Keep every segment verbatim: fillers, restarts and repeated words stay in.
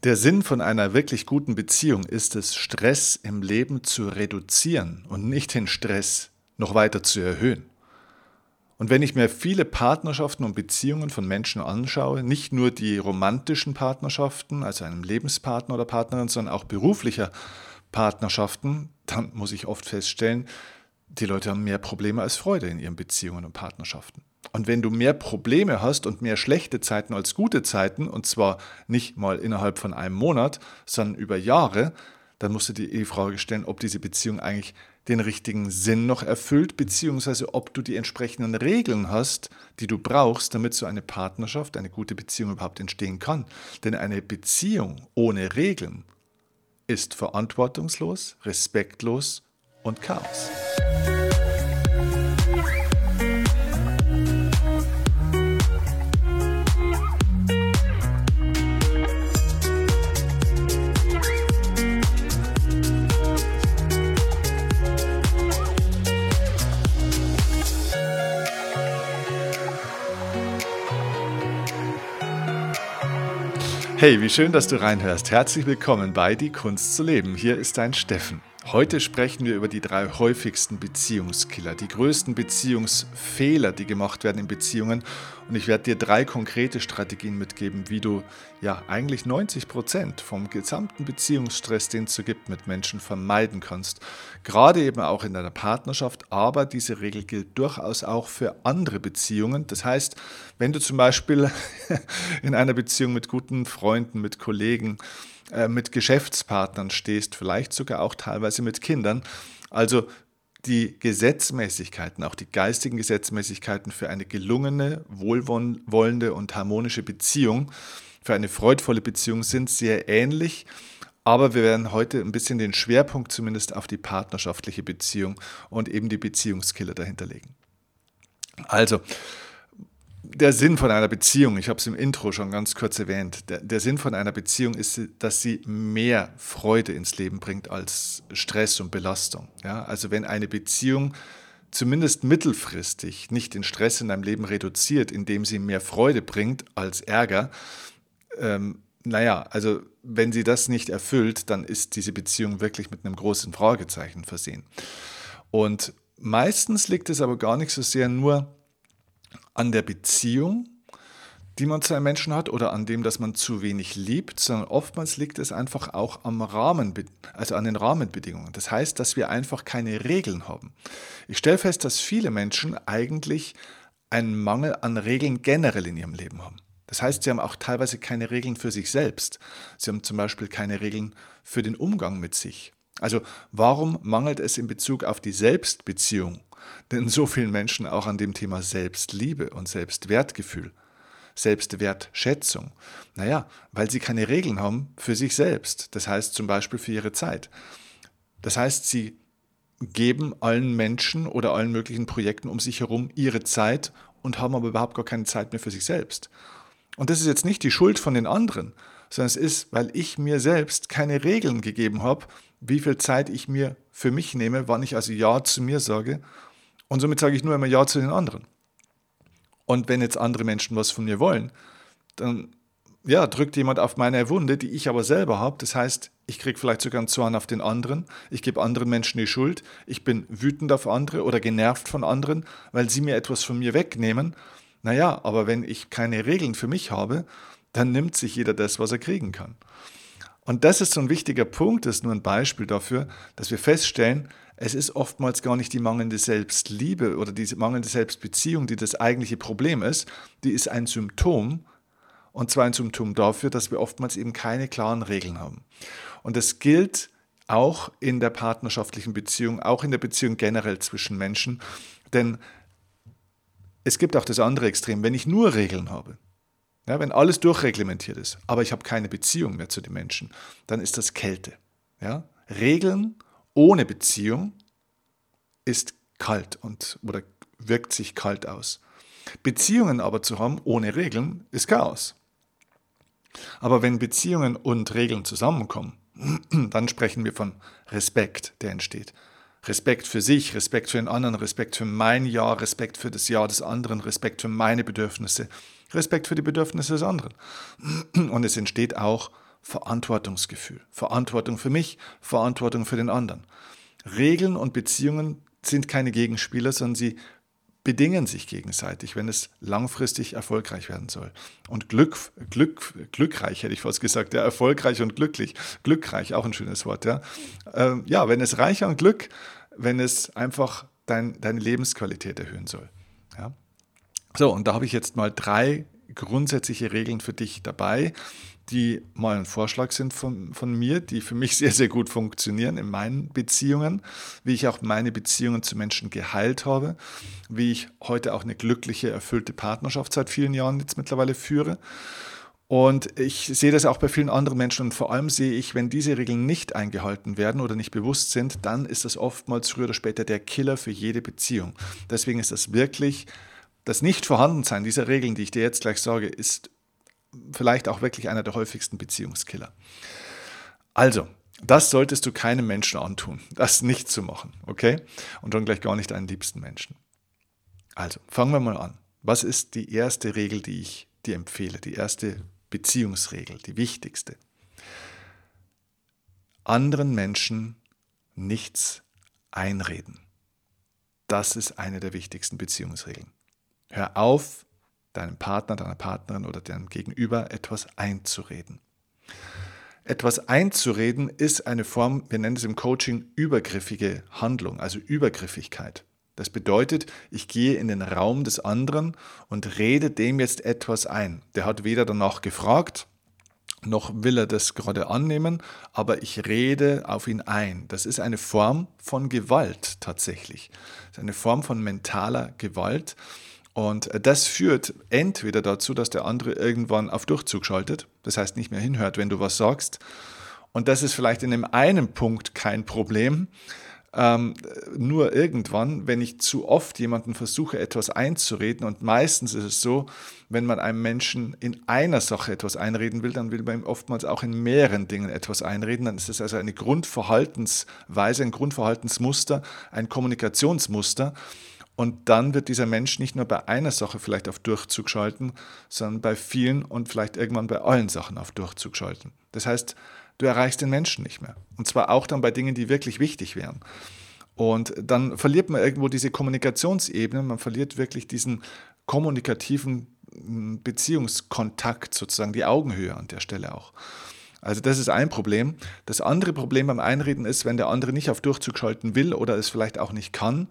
Der Sinn von einer wirklich guten Beziehung ist es, Stress im Leben zu reduzieren und nicht den Stress noch weiter zu erhöhen. Und wenn ich mir viele Partnerschaften und Beziehungen von Menschen anschaue, nicht nur die romantischen Partnerschaften, also einem Lebenspartner oder Partnerin, sondern auch beruflicher Partnerschaften, dann muss ich oft feststellen, die Leute haben mehr Probleme als Freude in ihren Beziehungen und Partnerschaften. Und wenn du mehr Probleme hast und mehr schlechte Zeiten als gute Zeiten, und zwar nicht mal innerhalb von einem Monat, sondern über Jahre, dann musst du dir die Frage stellen, ob diese Beziehung eigentlich den richtigen Sinn noch erfüllt, beziehungsweise ob du die entsprechenden Regeln hast, die du brauchst, damit so eine Partnerschaft, eine gute Beziehung überhaupt entstehen kann. Denn eine Beziehung ohne Regeln ist verantwortungslos, respektlos und Chaos. Hey, wie schön, dass du reinhörst. Herzlich willkommen bei Die Kunst zu leben. Hier ist dein Steffen. Heute sprechen wir über die drei häufigsten Beziehungskiller, die größten Beziehungsfehler, die gemacht werden in Beziehungen. Und ich werde dir drei konkrete Strategien mitgeben, wie du ja eigentlich neunzig Prozent vom gesamten Beziehungsstress, den es so gibt, mit Menschen vermeiden kannst. Gerade eben auch in deiner Partnerschaft, aber diese Regel gilt durchaus auch für andere Beziehungen. Das heißt, wenn du zum Beispiel in einer Beziehung mit guten Freunden, mit Kollegen, mit Geschäftspartnern stehst, vielleicht sogar auch teilweise mit Kindern. Also die Gesetzmäßigkeiten, auch die geistigen Gesetzmäßigkeiten für eine gelungene, wohlwollende und harmonische Beziehung, für eine freudvolle Beziehung sind sehr ähnlich, aber wir werden heute ein bisschen den Schwerpunkt zumindest auf die partnerschaftliche Beziehung und eben die Beziehungskiller dahinter legen. Also, der Sinn von einer Beziehung, ich habe es im Intro schon ganz kurz erwähnt, der, der Sinn von einer Beziehung ist, dass sie mehr Freude ins Leben bringt als Stress und Belastung. Ja, also wenn eine Beziehung zumindest mittelfristig nicht den Stress in deinem Leben reduziert, indem sie mehr Freude bringt als Ärger, ähm, naja, also wenn sie das nicht erfüllt, dann ist diese Beziehung wirklich mit einem großen Fragezeichen versehen. Und meistens liegt es aber gar nicht so sehr nur an der Beziehung, die man zu einem Menschen hat, oder an dem, dass man zu wenig liebt, sondern oftmals liegt es einfach auch am Rahmen, also an den Rahmenbedingungen. Das heißt, dass wir einfach keine Regeln haben. Ich stelle fest, dass viele Menschen eigentlich einen Mangel an Regeln generell in ihrem Leben haben. Das heißt, sie haben auch teilweise keine Regeln für sich selbst. Sie haben zum Beispiel keine Regeln für den Umgang mit sich. Also warum mangelt es in Bezug auf die Selbstbeziehung denn so vielen Menschen auch an dem Thema Selbstliebe und Selbstwertgefühl, Selbstwertschätzung? Naja, weil sie keine Regeln haben für sich selbst, das heißt zum Beispiel für ihre Zeit. Das heißt, sie geben allen Menschen oder allen möglichen Projekten um sich herum ihre Zeit und haben aber überhaupt gar keine Zeit mehr für sich selbst. Und das ist jetzt nicht die Schuld von den anderen, sondern es ist, weil ich mir selbst keine Regeln gegeben habe, wie viel Zeit ich mir für mich nehme, wann ich also Ja zu mir sage. Und somit sage ich nur immer Ja zu den anderen. Und wenn jetzt andere Menschen was von mir wollen, dann ja, drückt jemand auf meine Wunde, die ich aber selber habe. Das heißt, ich kriege vielleicht sogar einen Zorn auf den anderen. Ich gebe anderen Menschen die Schuld. Ich bin wütend auf andere oder genervt von anderen, weil sie mir etwas von mir wegnehmen. Naja, aber wenn ich keine Regeln für mich habe, dann nimmt sich jeder das, was er kriegen kann. Und das ist so ein wichtiger Punkt, das ist nur ein Beispiel dafür, dass wir feststellen, es ist oftmals gar nicht die mangelnde Selbstliebe oder diese mangelnde Selbstbeziehung, die das eigentliche Problem ist. Die ist ein Symptom, und zwar ein Symptom dafür, dass wir oftmals eben keine klaren Regeln haben. Und das gilt auch in der partnerschaftlichen Beziehung, auch in der Beziehung generell zwischen Menschen, denn es gibt auch das andere Extrem, wenn ich nur Regeln habe. Ja, wenn alles durchreglementiert ist, aber ich habe keine Beziehung mehr zu den Menschen, dann ist das Kälte. Ja? Regeln ohne Beziehung ist kalt und, oder wirkt sich kalt aus. Beziehungen aber zu haben ohne Regeln ist Chaos. Aber wenn Beziehungen und Regeln zusammenkommen, dann sprechen wir von Respekt, der entsteht. Respekt für sich, Respekt für den anderen, Respekt für mein Ja, Respekt für das Ja des anderen, Respekt für meine Bedürfnisse, Respekt für die Bedürfnisse des anderen. Und es entsteht auch Verantwortungsgefühl. Verantwortung für mich, Verantwortung für den anderen. Regeln und Beziehungen sind keine Gegenspieler, sondern sie bedingen sich gegenseitig, wenn es langfristig erfolgreich werden soll. Und Glück, Glück, glückreich hätte ich fast gesagt, ja, erfolgreich und glücklich. Glückreich, auch ein schönes Wort, ja. Ähm, ja, wenn es reich an Glück, wenn es einfach dein, deine Lebensqualität erhöhen soll. Ja. So, und da habe ich jetzt mal drei grundsätzliche Regeln für dich dabei, die mal ein Vorschlag sind von, von mir, die für mich sehr, sehr gut funktionieren in meinen Beziehungen, wie ich auch meine Beziehungen zu Menschen geheilt habe, wie ich heute auch eine glückliche, erfüllte Partnerschaft seit vielen Jahren jetzt mittlerweile führe. Und ich sehe das auch bei vielen anderen Menschen und vor allem sehe ich, wenn diese Regeln nicht eingehalten werden oder nicht bewusst sind, dann ist das oftmals früher oder später der Killer für jede Beziehung. Deswegen ist das wirklich, das Nicht-Vorhandensein dieser Regeln, die ich dir jetzt gleich sage, ist vielleicht auch wirklich einer der häufigsten Beziehungskiller. Also, das solltest du keinem Menschen antun, das nicht zu machen, okay? Und schon gleich gar nicht deinen liebsten Menschen. Also, fangen wir mal an. Was ist die erste Regel, die ich dir empfehle? Die erste Beziehungsregel, die wichtigste. Anderen Menschen nichts einreden. Das ist eine der wichtigsten Beziehungsregeln. Hör auf, deinem Partner, deiner Partnerin oder deinem Gegenüber etwas einzureden. Etwas einzureden ist eine Form, wir nennen es im Coaching übergriffige Handlung, also Übergriffigkeit. Das bedeutet, ich gehe in den Raum des anderen und rede dem jetzt etwas ein. Der hat weder danach gefragt, noch will er das gerade annehmen, aber ich rede auf ihn ein. Das ist eine Form von Gewalt tatsächlich. Das ist eine Form von mentaler Gewalt. Und das führt entweder dazu, dass der andere irgendwann auf Durchzug schaltet, das heißt nicht mehr hinhört, wenn du was sagst. Und das ist vielleicht in dem einen Punkt kein Problem. Ähm, nur irgendwann, wenn ich zu oft jemanden versuche, etwas einzureden, und meistens ist es so, wenn man einem Menschen in einer Sache etwas einreden will, dann will man ihm oftmals auch in mehreren Dingen etwas einreden. Dann ist es also eine Grundverhaltensweise, ein Grundverhaltensmuster, ein Kommunikationsmuster. Und dann wird dieser Mensch nicht nur bei einer Sache vielleicht auf Durchzug schalten, sondern bei vielen und vielleicht irgendwann bei allen Sachen auf Durchzug schalten. Das heißt, du erreichst den Menschen nicht mehr. Und zwar auch dann bei Dingen, die wirklich wichtig wären. Und dann verliert man irgendwo diese Kommunikationsebene, man verliert wirklich diesen kommunikativen Beziehungskontakt, sozusagen die Augenhöhe an der Stelle auch. Also das ist ein Problem. Das andere Problem beim Einreden ist, wenn der andere nicht auf Durchzug schalten will oder es vielleicht auch nicht kann,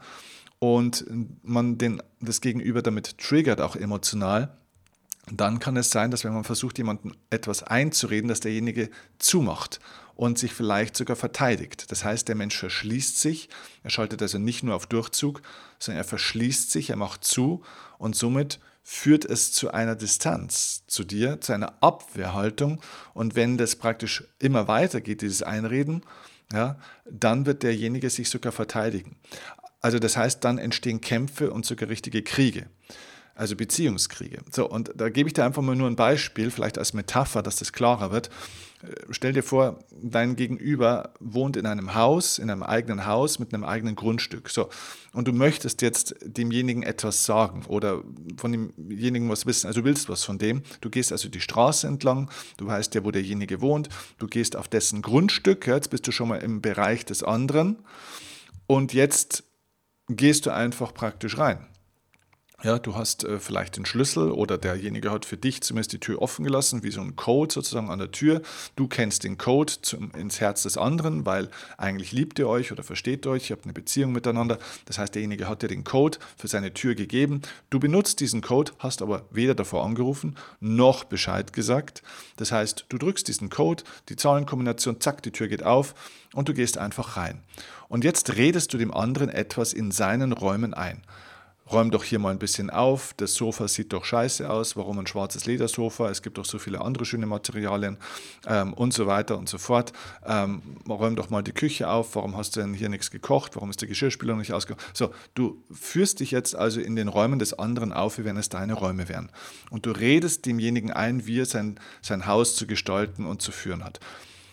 und man den, das Gegenüber damit triggert, auch emotional, dann kann es sein, dass wenn man versucht, jemandem etwas einzureden, dass derjenige zumacht und sich vielleicht sogar verteidigt. Das heißt, der Mensch verschließt sich, er schaltet also nicht nur auf Durchzug, sondern er verschließt sich, er macht zu und somit führt es zu einer Distanz zu dir, zu einer Abwehrhaltung. Und wenn das praktisch immer weitergeht, dieses Einreden, ja, dann wird derjenige sich sogar verteidigen. Also das heißt, dann entstehen Kämpfe und sogar richtige Kriege, also Beziehungskriege. So, und da gebe ich dir einfach mal nur ein Beispiel, vielleicht als Metapher, dass das klarer wird. Stell dir vor, dein Gegenüber wohnt in einem Haus, in einem eigenen Haus mit einem eigenen Grundstück. So, und du möchtest jetzt demjenigen etwas sagen oder von demjenigen was wissen, also du willst was von dem. Du gehst also die Straße entlang, du weißt ja, wo derjenige wohnt, du gehst auf dessen Grundstück, ja, jetzt bist du schon mal im Bereich des anderen und jetzt gehst du einfach praktisch rein. Ja, du hast äh, vielleicht den Schlüssel oder derjenige hat für dich zumindest die Tür offen gelassen, wie so ein Code sozusagen an der Tür. Du kennst den Code zum, ins Herz des anderen, weil eigentlich liebt ihr euch oder versteht euch, ihr habt eine Beziehung miteinander. Das heißt, derjenige hat dir den Code für seine Tür gegeben. Du benutzt diesen Code, hast aber weder davor angerufen, noch Bescheid gesagt. Das heißt, du drückst diesen Code, die Zahlenkombination, zack, die Tür geht auf und du gehst einfach rein. Und jetzt redest du dem anderen etwas in seinen Räumen ein. Räum doch hier mal ein bisschen auf, das Sofa sieht doch scheiße aus, warum ein schwarzes Ledersofa, es gibt doch so viele andere schöne Materialien ähm, und so weiter und so fort. Ähm, räum doch mal die Küche auf, warum hast du denn hier nichts gekocht, warum ist der Geschirrspüler nicht ausgekocht? So, du führst dich jetzt also in den Räumen des anderen auf, wie wenn es deine Räume wären. Und du redest demjenigen ein, wie er sein, sein Haus zu gestalten und zu führen hat.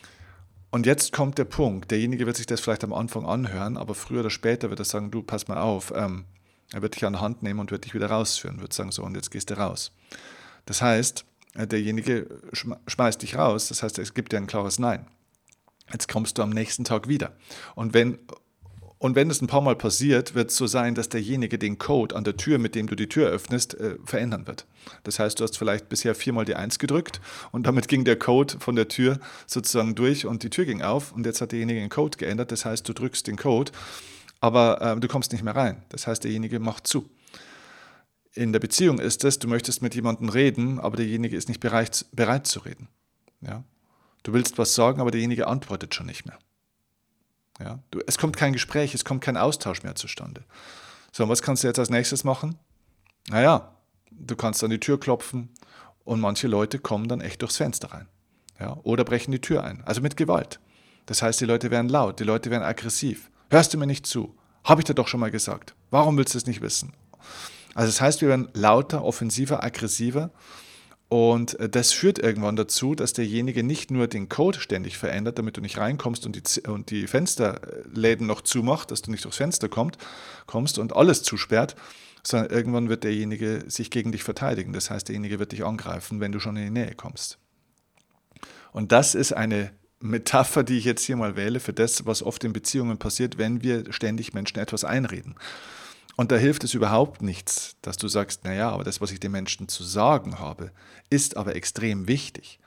Und jetzt kommt der Punkt, derjenige wird sich das vielleicht am Anfang anhören, aber früher oder später wird er sagen, du, pass mal auf, ähm, er wird dich an die Hand nehmen und wird dich wieder rausführen, wird sagen, so, und jetzt gehst du raus. Das heißt, Äh, derjenige schm- schmeißt dich raus, das heißt, es gibt dir ein klares Nein. Jetzt kommst du am nächsten Tag wieder. Und wenn, und wenn es ein paar Mal passiert, wird es so sein, dass derjenige den Code an der Tür, mit dem du die Tür öffnest, äh, verändern wird. Das heißt, du hast vielleicht bisher viermal die Eins gedrückt und damit ging der Code von der Tür sozusagen durch und die Tür ging auf und jetzt hat derjenige den Code geändert. Das heißt, du drückst den Code, aber äh, du kommst nicht mehr rein. Das heißt, derjenige macht zu. In der Beziehung ist es, du möchtest mit jemandem reden, aber derjenige ist nicht bereit, bereit zu reden. Ja? Du willst was sagen, aber derjenige antwortet schon nicht mehr. Ja? Du, es kommt kein Gespräch, es kommt kein Austausch mehr zustande. So, und was kannst du jetzt als nächstes machen? Naja, du kannst an die Tür klopfen und manche Leute kommen dann echt durchs Fenster rein. Ja? Oder brechen die Tür ein, also mit Gewalt. Das heißt, die Leute werden laut, die Leute werden aggressiv. Hörst du mir nicht zu? Habe ich dir doch schon mal gesagt. Warum willst du es nicht wissen? Also das heißt, wir werden lauter, offensiver, aggressiver und das führt irgendwann dazu, dass derjenige nicht nur den Code ständig verändert, damit du nicht reinkommst und die, und die Fensterläden noch zumacht, dass du nicht durchs Fenster kommt, kommst und alles zusperrt, sondern irgendwann wird derjenige sich gegen dich verteidigen. Das heißt, derjenige wird dich angreifen, wenn du schon in die Nähe kommst. Und das ist eine Metapher, die ich jetzt hier mal wähle, für das, was oft in Beziehungen passiert, wenn wir ständig Menschen etwas einreden. Und da hilft es überhaupt nichts, dass du sagst, naja, aber das, was ich den Menschen zu sagen habe, ist aber extrem wichtig.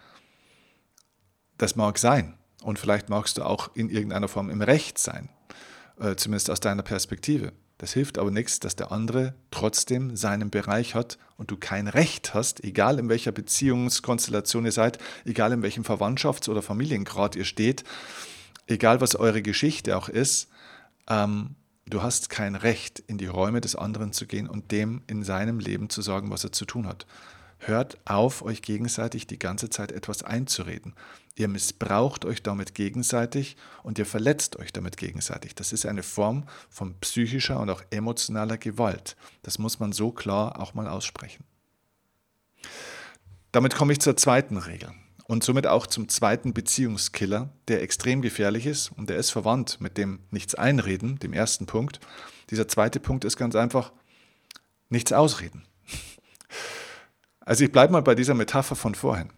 Das mag sein. Und vielleicht magst du auch in irgendeiner Form im Recht sein, äh, zumindest aus deiner Perspektive. Das hilft aber nichts, dass der andere trotzdem seinen Bereich hat und du kein Recht hast, egal in welcher Beziehungskonstellation ihr seid, egal in welchem Verwandtschafts- oder Familiengrad ihr steht, egal was eure Geschichte auch ist, ähm, du hast kein Recht, in die Räume des anderen zu gehen und dem in seinem Leben zu sagen, was er zu tun hat. Hört auf, euch gegenseitig die ganze Zeit etwas einzureden. Ihr missbraucht euch damit gegenseitig und ihr verletzt euch damit gegenseitig. Das ist eine Form von psychischer und auch emotionaler Gewalt. Das muss man so klar auch mal aussprechen. Damit komme ich zur zweiten Regel und somit auch zum zweiten Beziehungskiller, der extrem gefährlich ist und der ist verwandt mit dem Nichts einreden, dem ersten Punkt. Dieser zweite Punkt ist ganz einfach nichts ausreden. Also ich bleibe mal bei dieser Metapher von vorhin.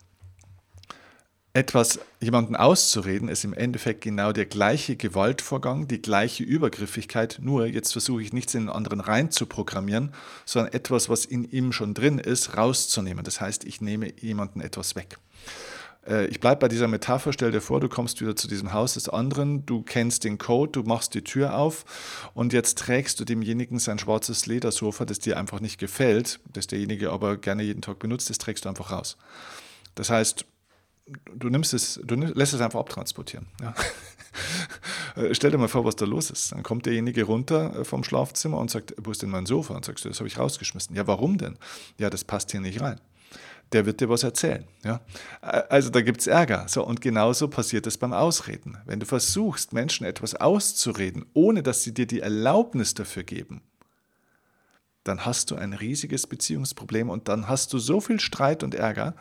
Etwas jemanden auszureden ist im Endeffekt genau der gleiche Gewaltvorgang, die gleiche Übergriffigkeit, nur jetzt versuche ich nichts in den anderen rein zu programmieren, sondern etwas, was in ihm schon drin ist, rauszunehmen. Das heißt, ich nehme jemanden etwas weg. Ich bleibe bei dieser Metapher, stell dir vor, du kommst wieder zu diesem Haus des anderen, du kennst den Code, du machst die Tür auf und jetzt trägst du demjenigen sein schwarzes Ledersofa, das dir einfach nicht gefällt, das derjenige aber gerne jeden Tag benutzt, das trägst du einfach raus. Das heißt, du nimmst es, du lässt es einfach abtransportieren. Ja. Stell dir mal vor, was da los ist. Dann kommt derjenige runter vom Schlafzimmer und sagt, wo ist denn mein Sofa? Und sagst du, das habe ich rausgeschmissen. Ja, warum denn? Ja, das passt hier nicht rein. Der wird dir was erzählen. Ja? Also da gibt es Ärger. So, und genauso passiert es beim Ausreden. Wenn du versuchst, Menschen etwas auszureden, ohne dass sie dir die Erlaubnis dafür geben, dann hast du ein riesiges Beziehungsproblem und dann hast du so viel Streit und Ärger.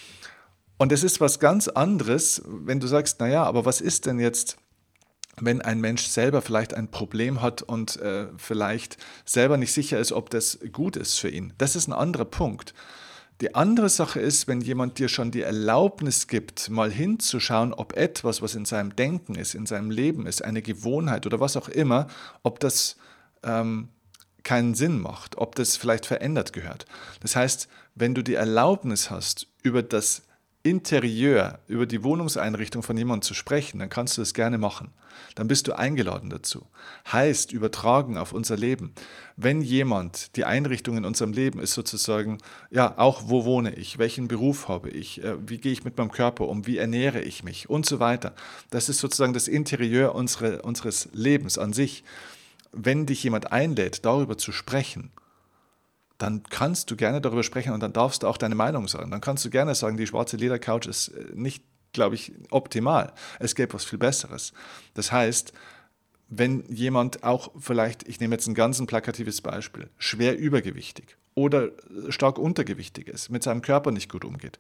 Und es ist was ganz anderes, wenn du sagst, naja, aber was ist denn jetzt, wenn ein Mensch selber vielleicht ein Problem hat und äh, vielleicht selber nicht sicher ist, ob das gut ist für ihn. Das ist ein anderer Punkt. Die andere Sache ist, wenn jemand dir schon die Erlaubnis gibt, mal hinzuschauen, ob etwas, was in seinem Denken ist, in seinem Leben ist, eine Gewohnheit oder was auch immer, ob das ähm, keinen Sinn macht, ob das vielleicht verändert gehört. Das heißt, wenn du die Erlaubnis hast, über das Interieur, über die Wohnungseinrichtung von jemandem zu sprechen, dann kannst du das gerne machen. Dann bist du eingeladen dazu. Heißt, übertragen auf unser Leben. Wenn jemand, die Einrichtung in unserem Leben ist sozusagen, ja, auch wo wohne ich, welchen Beruf habe ich, wie gehe ich mit meinem Körper um, wie ernähre ich mich und so weiter. Das ist sozusagen das Interieur unsere, unseres Lebens an sich. Wenn dich jemand einlädt, darüber zu sprechen, dann kannst du gerne darüber sprechen und dann darfst du auch deine Meinung sagen. Dann kannst du gerne sagen, die schwarze Ledercouch ist nicht, glaube ich, optimal. Es gäbe was viel Besseres. Das heißt, wenn jemand auch vielleicht, ich nehme jetzt ein ganz plakatives Beispiel, schwer übergewichtig oder stark untergewichtig ist, mit seinem Körper nicht gut umgeht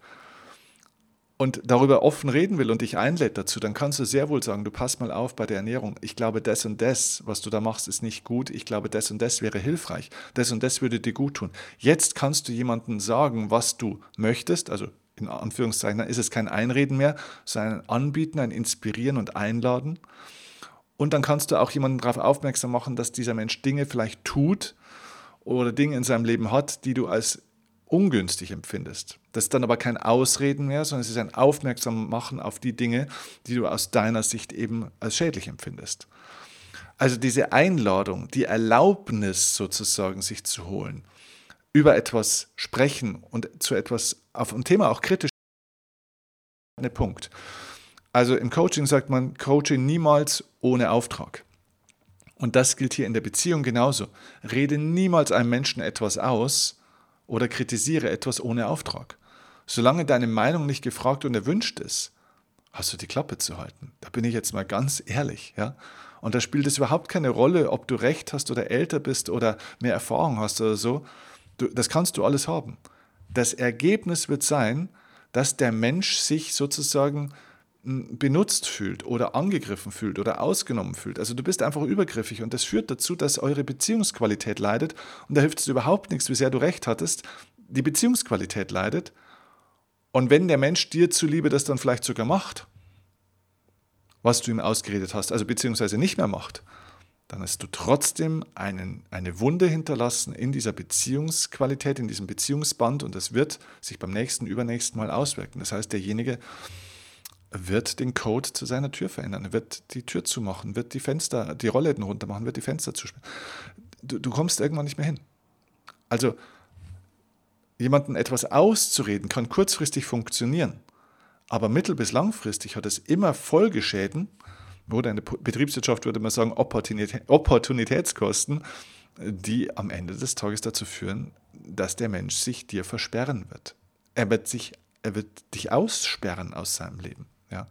und darüber offen reden will und dich einlädt dazu, dann kannst du sehr wohl sagen, du pass mal auf bei der Ernährung. Ich glaube, das und das, was du da machst, ist nicht gut. Ich glaube, das und das wäre hilfreich. Das und das würde dir gut tun. Jetzt kannst du jemandem sagen, was du möchtest, also in Anführungszeichen, dann ist es kein Einreden mehr, sondern ein Anbieten, ein Inspirieren und Einladen. Und dann kannst du auch jemanden darauf aufmerksam machen, dass dieser Mensch Dinge vielleicht tut oder Dinge in seinem Leben hat, die du als ungünstig empfindest. Das ist dann aber kein Ausreden mehr, sondern es ist ein Aufmerksammachen auf die Dinge, die du aus deiner Sicht eben als schädlich empfindest. Also diese Einladung, die Erlaubnis sozusagen sich zu holen, über etwas sprechen und zu etwas auf ein Thema auch kritisch, ein Punkt. Also im Coaching sagt man, Coaching niemals ohne Auftrag. Und das gilt hier in der Beziehung genauso. Rede niemals einem Menschen etwas aus oder kritisiere etwas ohne Auftrag. Solange deine Meinung nicht gefragt und erwünscht ist, hast du die Klappe zu halten. Da bin ich jetzt mal ganz ehrlich. Ja? Und da spielt es überhaupt keine Rolle, ob du recht hast oder älter bist oder mehr Erfahrung hast oder so. Du, das kannst du alles haben. Das Ergebnis wird sein, dass der Mensch sich sozusagen benutzt fühlt oder angegriffen fühlt oder ausgenommen fühlt. Also du bist einfach übergriffig und das führt dazu, dass eure Beziehungsqualität leidet und da hilft es überhaupt nichts, wie sehr du recht hattest. Die Beziehungsqualität leidet und wenn der Mensch dir zuliebe das dann vielleicht sogar macht, was du ihm ausgeredet hast, also beziehungsweise nicht mehr macht, dann hast du trotzdem einen, eine Wunde hinterlassen in dieser Beziehungsqualität, in diesem Beziehungsband und das wird sich beim nächsten, übernächsten Mal auswirken. Das heißt, derjenige wird den Code zu seiner Tür verändern, er wird die Tür zumachen, wird die Fenster, die Rollläden runter machen, wird die Fenster zusperren. Du, du kommst irgendwann nicht mehr hin. Also jemandem etwas auszureden kann kurzfristig funktionieren, aber mittel- bis langfristig hat es immer Folgeschäden, oder in der Betriebswirtschaft würde man sagen Opportunitätskosten, die am Ende des Tages dazu führen, dass der Mensch sich dir versperren wird. Er wird, sich, er wird dich aussperren aus seinem Leben. Ja.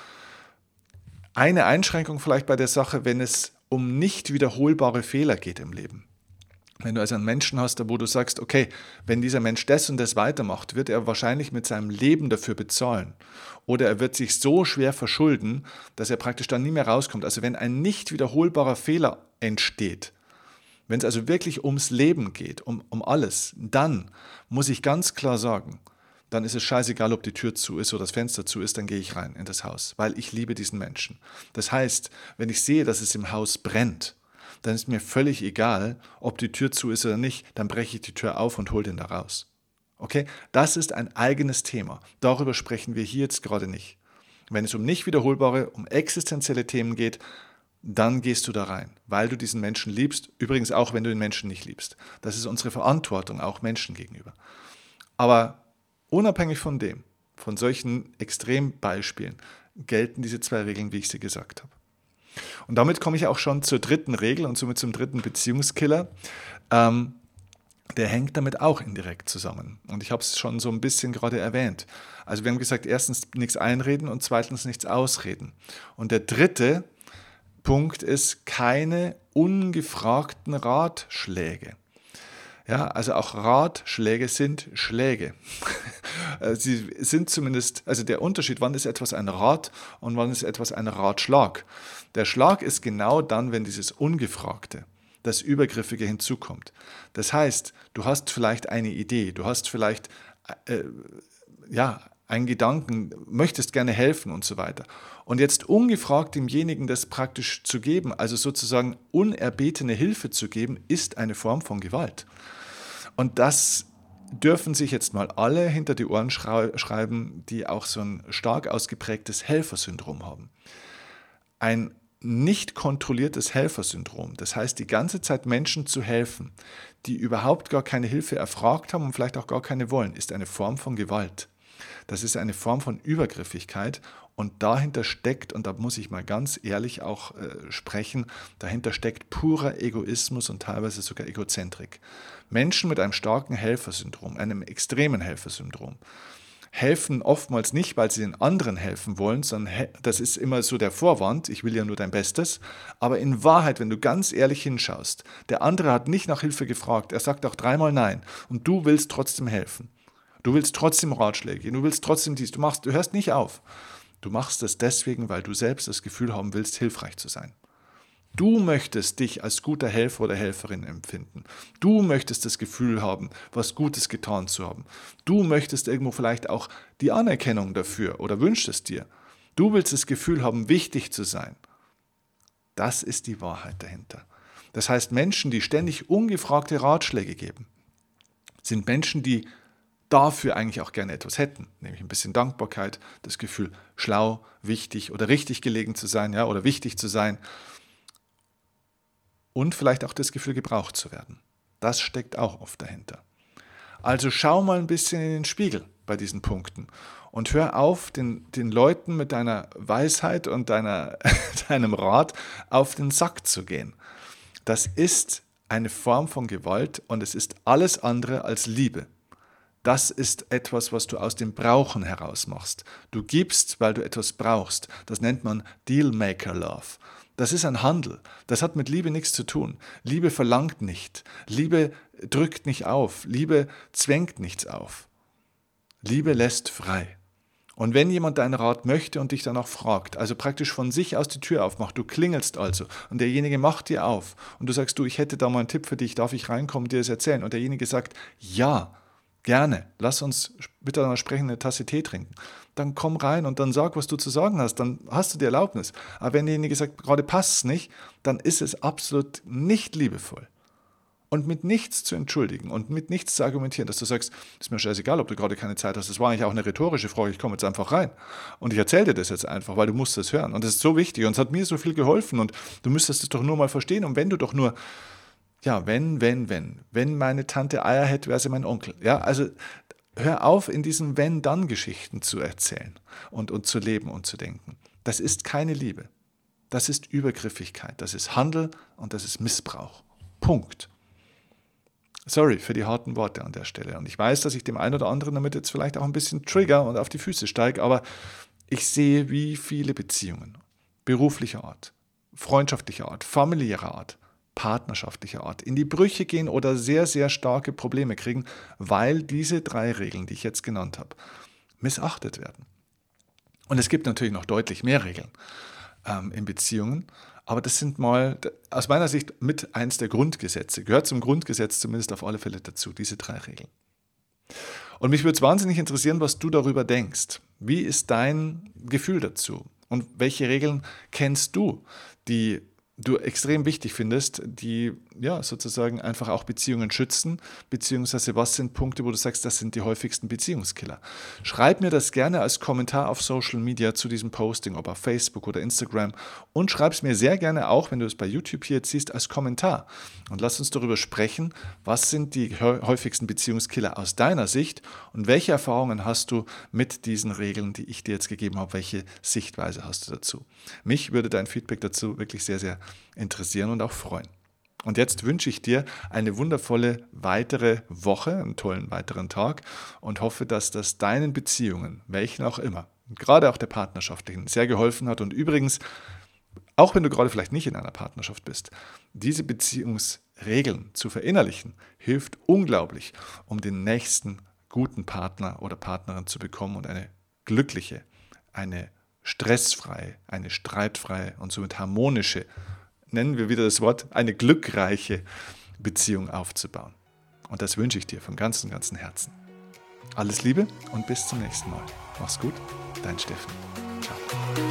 Eine Einschränkung vielleicht bei der Sache, wenn es um nicht wiederholbare Fehler geht im Leben. Wenn du also einen Menschen hast, wo du sagst, okay, wenn dieser Mensch das und das weitermacht, wird er wahrscheinlich mit seinem Leben dafür bezahlen. Oder er wird sich so schwer verschulden, dass er praktisch dann nie mehr rauskommt. Also wenn ein nicht wiederholbarer Fehler entsteht, wenn es also wirklich ums Leben geht, um, um alles, dann muss ich ganz klar sagen, dann ist es scheißegal, ob die Tür zu ist oder das Fenster zu ist, dann gehe ich rein in das Haus, weil ich liebe diesen Menschen. Das heißt, wenn ich sehe, dass es im Haus brennt, dann ist mir völlig egal, ob die Tür zu ist oder nicht, dann breche ich die Tür auf und hole den da raus. Okay? Das ist ein eigenes Thema. Darüber sprechen wir hier jetzt gerade nicht. Wenn es um nicht wiederholbare, um existenzielle Themen geht, dann gehst du da rein, weil du diesen Menschen liebst, übrigens auch, wenn du den Menschen nicht liebst. Das ist unsere Verantwortung, auch Menschen gegenüber. Aber unabhängig von dem, von solchen Extrembeispielen, gelten diese zwei Regeln, wie ich sie gesagt habe. Und damit komme ich auch schon zur dritten Regel und somit zum dritten Beziehungskiller. Ähm, der hängt damit auch indirekt zusammen. Und ich habe es schon so ein bisschen gerade erwähnt. Also wir haben gesagt, erstens nichts einreden und zweitens nichts ausreden. Und der dritte Punkt ist keine ungefragten Ratschläge. Ja, also auch Ratschläge sind Schläge. Sie sind zumindest, also der Unterschied, wann ist etwas ein Rat und wann ist etwas ein Ratschlag. Der Schlag ist genau dann, wenn dieses Ungefragte, das Übergriffige hinzukommt. Das heißt, du hast vielleicht eine Idee, du hast vielleicht äh, ja, einen Gedanken, möchtest gerne helfen und so weiter. Und jetzt ungefragt demjenigen das praktisch zu geben, also sozusagen unerbetene Hilfe zu geben, ist eine Form von Gewalt. Und das dürfen sich jetzt mal alle hinter die Ohren schreiben, die auch so ein stark ausgeprägtes Helfersyndrom haben. Ein nicht kontrolliertes Helfersyndrom, das heißt die ganze Zeit Menschen zu helfen, die überhaupt gar keine Hilfe erfragt haben und vielleicht auch gar keine wollen, ist eine Form von Gewalt. Das ist eine Form von Übergriffigkeit und dahinter steckt, und da muss ich mal ganz ehrlich auch äh, sprechen, dahinter steckt purer Egoismus und teilweise sogar Egozentrik. Menschen mit einem starken Helfersyndrom, einem extremen Helfersyndrom, helfen oftmals nicht, weil sie den anderen helfen wollen, sondern he- das ist immer so der Vorwand, ich will ja nur dein Bestes, aber in Wahrheit, wenn du ganz ehrlich hinschaust, der andere hat nicht nach Hilfe gefragt, er sagt auch dreimal Nein und du willst trotzdem helfen. Du willst trotzdem Ratschläge, du willst trotzdem dies, du machst, du hörst nicht auf. Du machst es deswegen, weil du selbst das Gefühl haben willst, hilfreich zu sein. Du möchtest dich als guter Helfer oder Helferin empfinden. Du möchtest das Gefühl haben, was Gutes getan zu haben. Du möchtest irgendwo vielleicht auch die Anerkennung dafür oder wünschst es dir. Du willst das Gefühl haben, wichtig zu sein. Das ist die Wahrheit dahinter. Das heißt, Menschen, die ständig ungefragte Ratschläge geben, sind Menschen, die dafür eigentlich auch gerne etwas hätten, nämlich ein bisschen Dankbarkeit, das Gefühl, schlau, wichtig oder richtig gelegen zu sein, ja, oder wichtig zu sein und vielleicht auch das Gefühl, gebraucht zu werden. Das steckt auch oft dahinter. Also schau mal ein bisschen in den Spiegel bei diesen Punkten und hör auf, den, den Leuten mit deiner Weisheit und deiner, deinem Rat auf den Sack zu gehen. Das ist eine Form von Gewalt und es ist alles andere als Liebe. Das ist etwas, was du aus dem Brauchen heraus machst. Du gibst, weil du etwas brauchst. Das nennt man Dealmaker-Love. Das ist ein Handel. Das hat mit Liebe nichts zu tun. Liebe verlangt nicht. Liebe drückt nicht auf. Liebe zwängt nichts auf. Liebe lässt frei. Und wenn jemand deinen Rat möchte und dich dann auch fragt, also praktisch von sich aus die Tür aufmacht, du klingelst also und derjenige macht dir auf und du sagst, du, ich hätte da mal einen Tipp für dich, darf ich reinkommen, dir das erzählen? Und derjenige sagt, ja, gerne, lass uns miteinander sprechen, eine Tasse Tee trinken. Dann komm rein und dann sag, was du zu sagen hast, dann hast du die Erlaubnis. Aber wenn derjenige sagt, gerade passt es nicht, dann ist es absolut nicht liebevoll. Und mit nichts zu entschuldigen und mit nichts zu argumentieren, dass du sagst, ist mir scheißegal, ob du gerade keine Zeit hast. Das war eigentlich auch eine rhetorische Frage, ich komme jetzt einfach rein. Und ich erzähle dir das jetzt einfach, weil du musst das hören. Und das ist so wichtig und es hat mir so viel geholfen und du müsstest es doch nur mal verstehen. Und wenn du doch nur, ja, wenn, wenn, wenn, wenn meine Tante Eier hätte, wäre sie mein Onkel. Ja, also hör auf, in diesen Wenn-Dann-Geschichten zu erzählen und, und zu leben und zu denken. Das ist keine Liebe. Das ist Übergriffigkeit, das ist Handel und das ist Missbrauch. Punkt. Sorry für die harten Worte an der Stelle. Und ich weiß, dass ich dem einen oder anderen damit jetzt vielleicht auch ein bisschen trigger und auf die Füße steige, aber ich sehe, wie viele Beziehungen beruflicher Art, freundschaftlicher Art, familiärer Art, partnerschaftlicher Art in die Brüche gehen oder sehr, sehr starke Probleme kriegen, weil diese drei Regeln, die ich jetzt genannt habe, missachtet werden. Und es gibt natürlich noch deutlich mehr Regeln ähm, in Beziehungen, aber das sind mal aus meiner Sicht mit eins der Grundgesetze, gehört zum Grundgesetz zumindest auf alle Fälle dazu, diese drei Regeln. Und mich würde es wahnsinnig interessieren, was du darüber denkst. Wie ist dein Gefühl dazu? Und welche Regeln kennst du, die du extrem wichtig findest, die ja sozusagen einfach auch Beziehungen schützen, beziehungsweise was sind Punkte, wo du sagst, das sind die häufigsten Beziehungskiller. Schreib mir das gerne als Kommentar auf Social Media zu diesem Posting, ob auf Facebook oder Instagram und schreib es mir sehr gerne auch, wenn du es bei YouTube hier jetzt siehst, als Kommentar. Und lass uns darüber sprechen, was sind die häufigsten Beziehungskiller aus deiner Sicht und welche Erfahrungen hast du mit diesen Regeln, die ich dir jetzt gegeben habe, welche Sichtweise hast du dazu. Mich würde dein Feedback dazu wirklich sehr, sehr interessieren und auch freuen. Und jetzt wünsche ich dir eine wundervolle weitere Woche, einen tollen weiteren Tag und hoffe, dass das deinen Beziehungen, welchen auch immer, gerade auch der partnerschaftlichen, sehr geholfen hat. Und übrigens, auch wenn du gerade vielleicht nicht in einer Partnerschaft bist, diese Beziehungsregeln zu verinnerlichen, hilft unglaublich, um den nächsten guten Partner oder Partnerin zu bekommen und eine glückliche, eine stressfreie, eine streitfreie und somit harmonische, nennen wir wieder das Wort, eine glückreiche Beziehung aufzubauen. Und das wünsche ich dir von ganzem, ganzem Herzen. Alles Liebe und bis zum nächsten Mal. Mach's gut, dein Steffen. Ciao.